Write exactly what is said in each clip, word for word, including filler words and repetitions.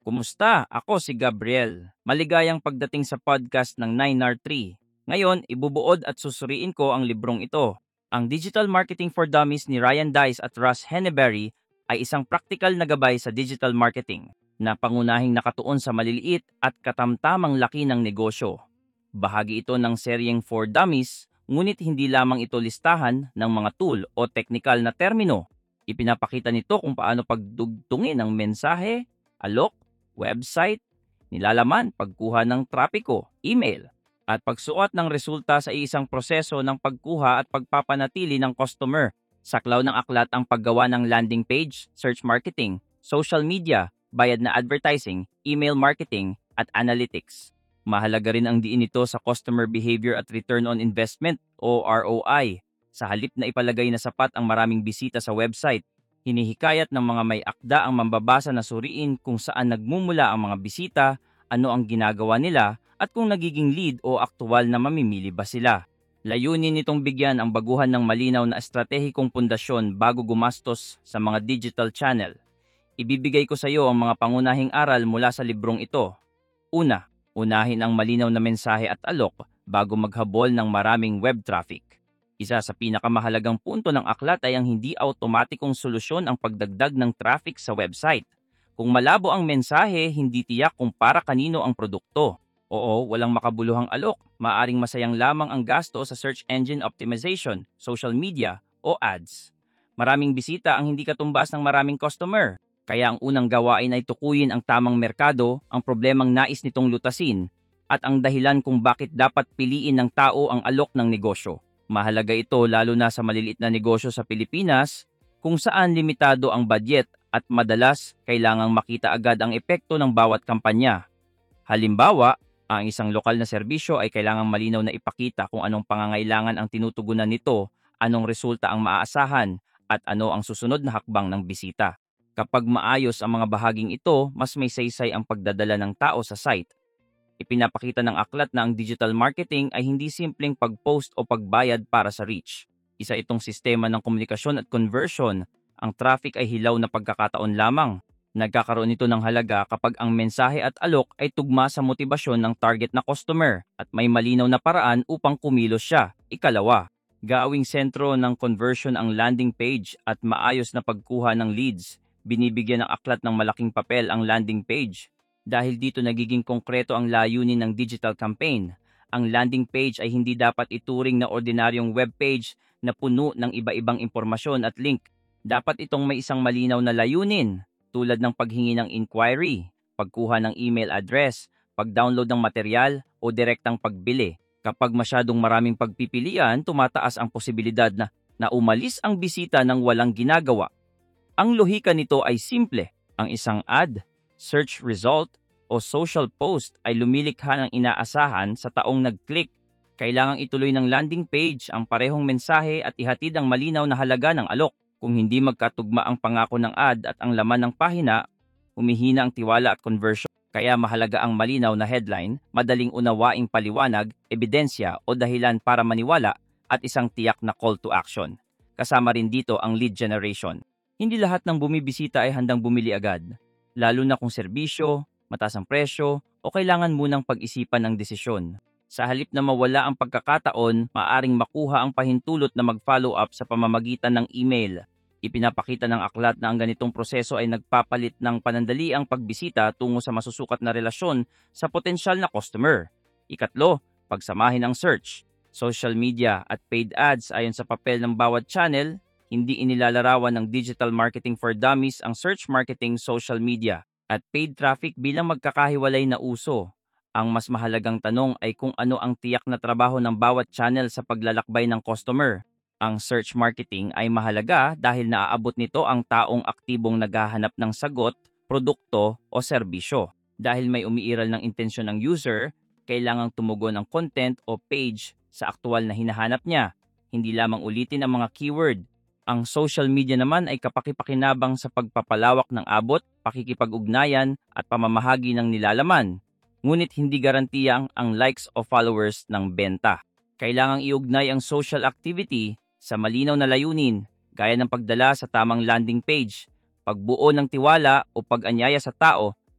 Kumusta? Ako si Gabriel. Maligayang pagdating sa podcast ng nine R three. Ngayon, ibubuod at susuriin ko ang librong ito. Ang Digital Marketing for Dummies ni Ryan Dice at Russ Henneberry ay isang praktikal na gabay sa digital marketing na pangunahing nakatuon sa maliliit at katamtamang laki ng negosyo. Bahagi ito ng seryeng For Dummies, ngunit hindi lamang ito listahan ng mga tool o teknikal na termino. Ipinapakita nito kung paano pagdugtungin ang mensahe, alok, website, nilalaman, pagkuha ng trapiko, email, at pagsuot ng resulta sa isang proseso ng pagkuha at pagpapanatili ng customer. Saklaw ng aklat ang paggawa ng landing page, search marketing, social media, bayad na advertising, email marketing, at analytics. Mahalaga rin ang diin nito sa customer behavior at return on investment o R O I. Sa halip na ipalagay na sapat ang maraming bisita sa website, hinihikayat ng mga may akda ang mambabasa na suriin kung saan nagmumula ang mga bisita, ano ang ginagawa nila, at kung nagiging lead o aktual na mamimili ba sila. Layunin nitong bigyan ang baguhan ng malinaw na estratehikong pundasyon bago gumastos sa mga digital channel. Ibibigay ko sa iyo ang mga pangunahing aral mula sa librong ito. Una, unahin ang malinaw na mensahe at alok bago maghabol ng maraming web traffic. Isa sa pinakamahalagang punto ng aklat ay ang hindi automatikong solusyon ang pagdagdag ng traffic sa website. Kung malabo ang mensahe, hindi tiyak kung para kanino ang produkto. Oo, walang makabuluhang alok. Maaring masayang lamang ang gasto sa search engine optimization, social media, o ads. Maraming bisita ang hindi katumbas ng maraming customer. Kaya ang unang gawain ay tukuyin ang tamang merkado, ang problemang nais nitong lutasin, at ang dahilan kung bakit dapat piliin ng tao ang alok ng negosyo. Mahalaga ito lalo na sa maliliit na negosyo sa Pilipinas kung saan limitado ang budget at madalas kailangang makita agad ang epekto ng bawat kampanya. Halimbawa, ang isang lokal na serbisyo ay kailangang malinaw na ipakita kung anong pangangailangan ang tinutugunan nito, anong resulta ang maaasahan, at ano ang susunod na hakbang ng bisita. Kapag maayos ang mga bahaging ito, mas may saysay ang pagdadala ng tao sa site. Ipinapakita ng aklat na ang digital marketing ay hindi simpleng pag-post o pagbayad para sa reach. Isa itong sistema ng komunikasyon at conversion. Ang traffic ay hilaw na pagkakataon lamang. Nagkakaroon ito ng halaga kapag ang mensahe at alok ay tugma sa motibasyon ng target na customer at may malinaw na paraan upang kumilos siya. Ikalawa, gawing sentro ng conversion ang landing page at maayos na pagkuha ng leads. Binibigyan ng aklat ng malaking papel ang landing page. Dahil dito nagiging konkreto ang layunin ng digital campaign. Ang landing page ay hindi dapat ituring na ordinaryong web page na puno ng iba-ibang impormasyon at link. Dapat itong may isang malinaw na layunin, tulad ng paghingi ng inquiry, pagkuha ng email address, pag-download ng material o direktang pagbili. Kapag masyadong maraming pagpipilian, tumataas ang posibilidad na, na umalis ang bisita ng walang ginagawa. Ang lohika nito ay simple. Ang isang ad, search result, o social post ay lumilikha ng inaasahan sa taong nag-click. Kailangang ituloy ng landing page ang parehong mensahe at ihatid ang malinaw na halaga ng alok. Kung hindi magkatugma ang pangako ng ad at ang laman ng pahina, humihina ang tiwala at conversion. Kaya mahalaga ang malinaw na headline, madaling unawaing paliwanag, ebidensya o dahilan para maniwala at isang tiyak na call to action. Kasama rin dito ang lead generation. Hindi lahat ng bumibisita ay handang bumili agad. Lalo na kung serbisyo, mataas ang presyo, o kailangan munang pag-isipan ng desisyon. Sa halip na mawala ang pagkakataon, maaring makuha ang pahintulot na mag-follow up sa pamamagitan ng email. Ipinapakita ng aklat na ang ganitong proseso ay nagpapalit ng panandaliang pagbisita tungo sa masusukat na relasyon sa potensyal na customer. Ikatlo, pagsamahin ang search, social media at paid ads ayon sa papel ng bawat channel. Hindi inilalarawan ng Digital Marketing for Dummies ang search marketing, social media, at paid traffic bilang magkakahiwalay na uso. Ang mas mahalagang tanong ay kung ano ang tiyak na trabaho ng bawat channel sa paglalakbay ng customer. Ang search marketing ay mahalaga dahil naaabot nito ang taong aktibong naghahanap ng sagot, produkto o serbisyo. Dahil may umiiral ng intensyon ng user, kailangang tumugon ang content o page sa aktual na hinahanap niya. Hindi lamang ulitin ang mga keyword. Ang social media naman ay kapakipakinabang sa pagpapalawak ng abot, pakikipag-ugnayan at pamamahagi ng nilalaman. Ngunit hindi garantiyang ang likes o followers ng benta. Kailangang iugnay ang social activity sa malinaw na layunin, gaya ng pagdala sa tamang landing page, pagbuo ng tiwala o pag-anyaya sa tao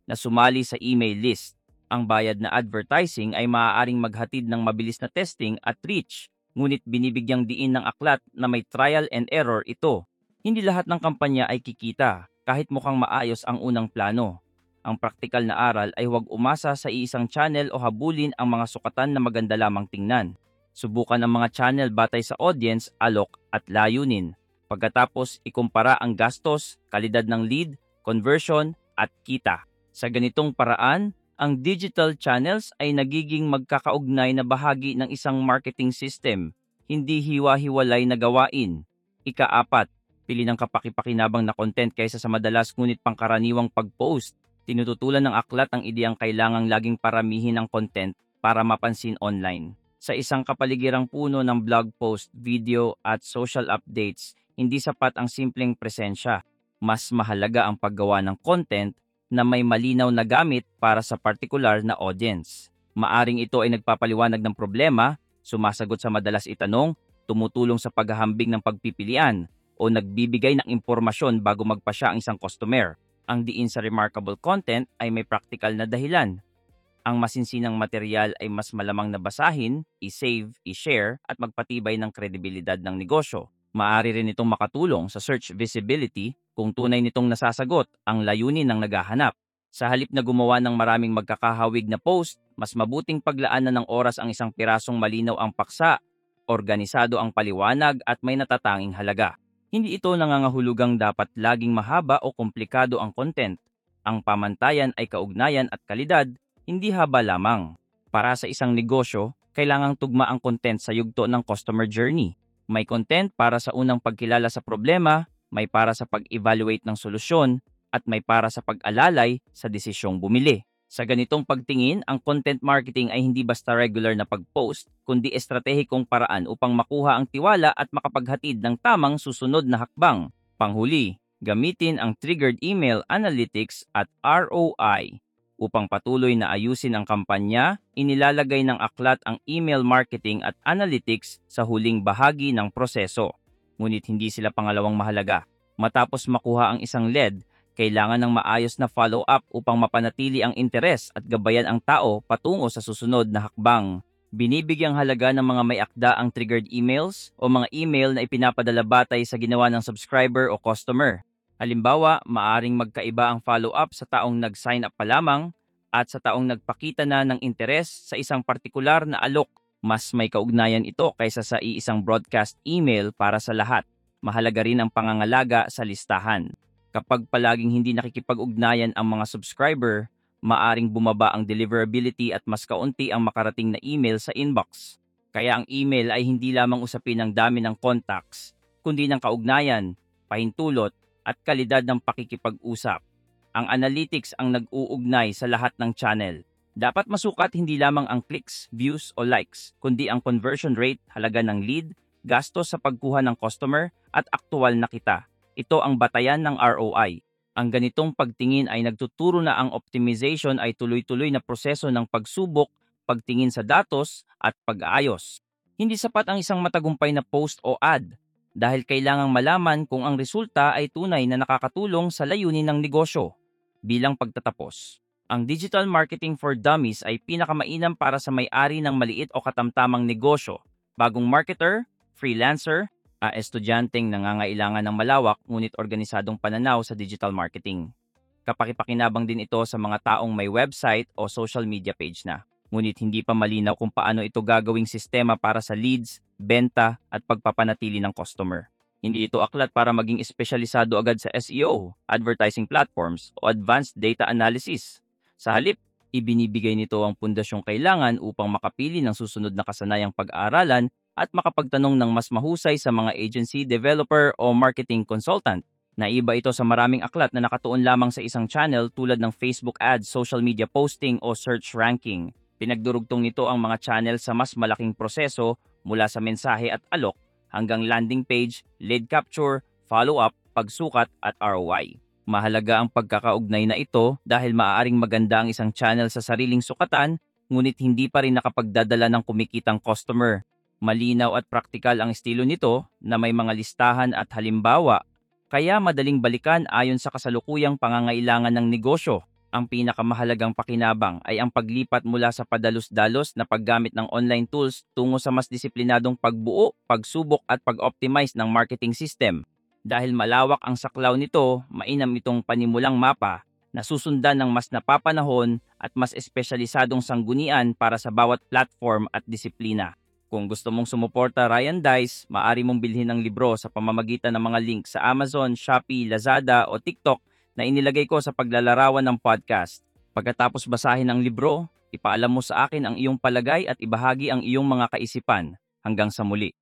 na sumali sa email list. Ang bayad na advertising ay maaaring maghatid ng mabilis na testing at reach, ngunit binibigyang diin ng aklat na may trial and error ito. Hindi lahat ng kampanya ay kikita, kahit mukhang maayos ang unang plano. Ang praktikal na aral ay huwag umasa sa iisang channel o habulin ang mga sukatan na maganda lamang tingnan. Subukan ang mga channel batay sa audience, alok at layunin. Pagkatapos, ikumpara ang gastos, kalidad ng lead, conversion at kita. Sa ganitong paraan, ang digital channels ay nagiging magkakaugnay na bahagi ng isang marketing system, hindi hiwa-hiwalay na gawain. Ika-apat, pili ng kapaki-pakinabang na content kaysa sa madalas ngunit pangkaraniwang pag-post. Tinututulan ng aklat ang ideyang kailangang laging paramihin ang content para mapansin online. Sa isang kapaligirang puno ng blog post, video at social updates, hindi sapat ang simpleng presensya. Mas mahalaga ang paggawa ng content na may malinaw na gamit para sa partikular na audience. Maaring ito ay nagpapaliwanag ng problema, sumasagot sa madalas itanong, tumutulong sa paghahambing ng pagpipilian, o nagbibigay ng impormasyon bago magpasya ang isang customer. Ang diin sa remarkable content ay may practical na dahilan. Ang masinsinang material ay mas malamang na basahin, i-save, i-share at magpatibay ng kredibilidad ng negosyo. Maaari rin itong makatulong sa search visibility kung tunay nitong nasasagot ang layunin ng naghahanap. Sa halip na gumawa ng maraming magkakahawig na post, mas mabuting paglaanan ng oras ang isang pirasong malinaw ang paksa, organisado ang paliwanag at may natatanging halaga. Hindi ito nangangahulugang dapat laging mahaba o komplikado ang content. Ang pamantayan ay kaugnayan at kalidad, hindi haba lamang. Para sa isang negosyo, kailangang tugma ang content sa yugto ng customer journey. May content para sa unang pagkilala sa problema, may para sa pag-evaluate ng solusyon, at may para sa pag-alalay sa desisyong bumili. Sa ganitong pagtingin, ang content marketing ay hindi basta regular na pag-post, kundi estratehikong paraan upang makuha ang tiwala at makapaghatid ng tamang susunod na hakbang. Panghuli, gamitin ang triggered email analytics at R O I. Upang patuloy na ayusin ang kampanya, inilalagay ng aklat ang email marketing at analytics sa huling bahagi ng proseso. Ngunit hindi sila pangalawang mahalaga. Matapos makuha ang isang lead, kailangan ng maayos na follow-up upang mapanatili ang interes at gabayan ang tao patungo sa susunod na hakbang. Binibigyang halaga ng mga may akda ang triggered emails o mga email na ipinapadala batay sa ginawa ng subscriber o customer. Halimbawa, maaring magkaiba ang follow-up sa taong nag-sign up pa lamang at sa taong nagpakita na ng interes sa isang partikular na alok. Mas may kaugnayan ito kaysa sa iisang broadcast email para sa lahat. Mahalaga rin ang pangangalaga sa listahan. Kapag palaging hindi nakikipag-ugnayan ang mga subscriber, maaring bumaba ang deliverability at mas kaunti ang makarating na email sa inbox. Kaya ang email ay hindi lamang usapin ng dami ng contacts, kundi ng kaugnayan, pahintulot, at kalidad ng pakikipag-usap. Ang analytics ang nag-uugnay sa lahat ng channel. Dapat masukat hindi lamang ang clicks, views o likes, kundi ang conversion rate, halaga ng lead, gastos sa pagkuha ng customer, at aktual na kita. Ito ang batayan ng R O I. Ang ganitong pagtingin ay nagtuturo na ang optimization ay tuloy-tuloy na proseso ng pagsubok, pagtingin sa datos, at pag-aayos. Hindi sapat ang isang matagumpay na post o ad, dahil kailangang malaman kung ang resulta ay tunay na nakakatulong sa layunin ng negosyo. Bilang pagtatapos, ang Digital Marketing for Dummies ay pinakamainam para sa may-ari ng maliit o katamtamang negosyo, bagong marketer, freelancer, a estudyanteng nangangailangan ng malawak ngunit organisadong pananaw sa digital marketing. Kapakipakinabang din ito sa mga taong may website o social media page na, ngunit hindi pa malinaw kung paano ito gagawing sistema para sa leads, benta at pagpapanatili ng customer. Hindi ito aklat para maging espesyalisado agad sa S E O, advertising platforms o advanced data analysis. Sa halip, ibinibigay nito ang pundasyong kailangan upang makapili ng susunod na kasanayang pag-aaralan at makapagtanong ng mas mahusay sa mga agency, developer o marketing consultant. Naiba ito sa maraming aklat na nakatuon lamang sa isang channel tulad ng Facebook ads, social media posting o search ranking. Pinagdurugtong nito ang mga channel sa mas malaking proseso mula sa mensahe at alok hanggang landing page, lead capture, follow-up, pagsukat at R O I. Mahalaga ang pagkakaugnay na ito dahil maaaring maganda ang isang channel sa sariling sukatan ngunit hindi pa rin nakapagdadala ng kumikitang customer. Malinaw at praktikal ang estilo nito na may mga listahan at halimbawa, kaya madaling balikan ayon sa kasalukuyang pangangailangan ng negosyo. Ang pinakamahalagang pakinabang ay ang paglipat mula sa padalos-dalos na paggamit ng online tools tungo sa mas disiplinadong pagbuo, pagsubok at pag-optimize ng marketing system. Dahil malawak ang saklaw nito, mainam itong panimulang mapa na susundan ng mas napapanahon at mas espesyalisadong sanggunian para sa bawat platform at disiplina. Kung gusto mong sumuporta Ryan Dice, maaari mong bilhin ang libro sa pamamagitan ng mga link sa Amazon, Shopee, Lazada o TikTok na inilagay ko sa paglalarawan ng podcast. Pagkatapos basahin ang libro, ipaalam mo sa akin ang iyong palagay at ibahagi ang iyong mga kaisipan. Hanggang sa muli.